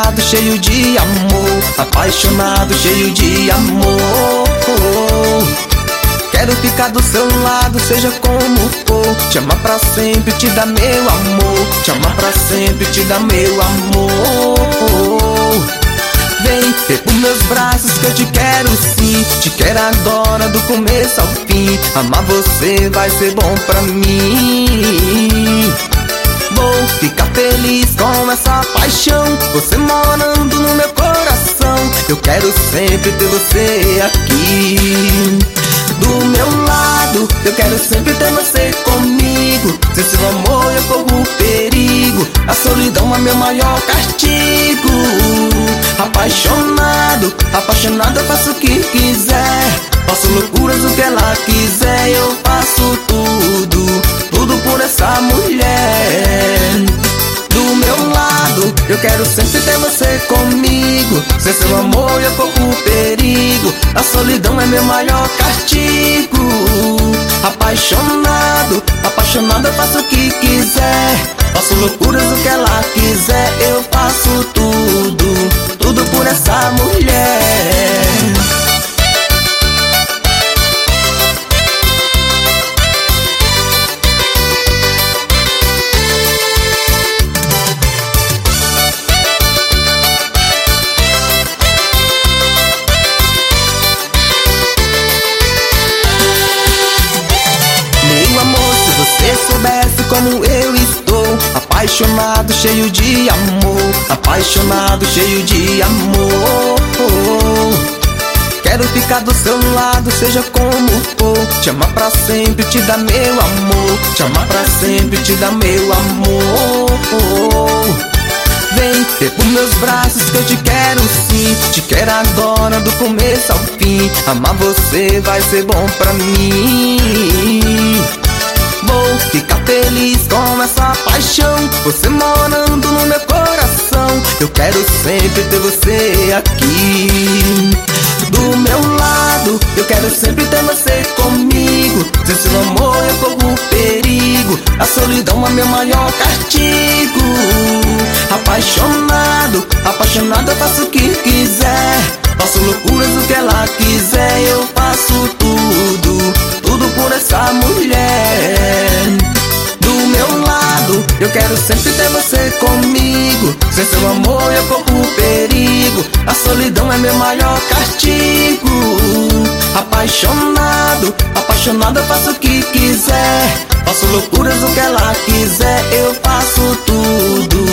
apaixonado, cheio de amor. Apaixonado, cheio de amor. Quero ficar do seu lado, seja como for. Te amar pra sempre, te dar meu amor. Te amar pra sempre, te dar meu amor. Vem por meus braços que eu te quero sim. Te quero agora do começo ao fim. Amar você vai ser bom pra mim. Vou ficar feliz com essa paixão, você morando no meu coração. Eu quero sempre ter você aqui do meu lado. Eu quero sempre ter você comigo. Sem seu amor eu corro perigo. A solidão é meu maior castigo. Apaixonado, apaixonado eu faço o que quiser. Faço loucuras, o que ela quiser. Eu faço tudo, tudo por essa mulher do meu lado. Eu quero sempre ter você comigo. Sem seu amor eu corro perigo. A solidão é meu maior castigo. Apaixonado, apaixonado eu faço o que quiser. Faço loucuras, o que ela quiser. Eu faço tudo, tudo por essa mulher. Meu amor, se você soubesse como eu estou, apaixonado, cheio de amor. Apaixonado, cheio de amor. Quero ficar do seu lado, seja como for. Te amar pra sempre, te dar meu amor. Te amar pra sempre, te dar meu amor. Vem por meus braços que eu te quero sim. Te quero agora do começo ao fim. Amar você vai ser bom pra mim. Vou ficar feliz com essa paixão, você morando no meu coração. Eu quero sempre ter você aqui do meu lado. Eu quero sempre ter você comigo. Sem seu amor eu corro perigo. A solidão é meu maior castigo. Apaixonado, apaixonado eu faço o que quiser. Faço loucuras, o que ela quiser. Eu faço tudo, tudo por essa mulher do meu lado. Eu quero sempre ter você comigo. Sem seu amor eu corro perigo. A solidão é meu maior castigo. Apaixonado, apaixonado eu faço o que quiser. Faço loucuras, o que ela quiser. Eu faço tudo,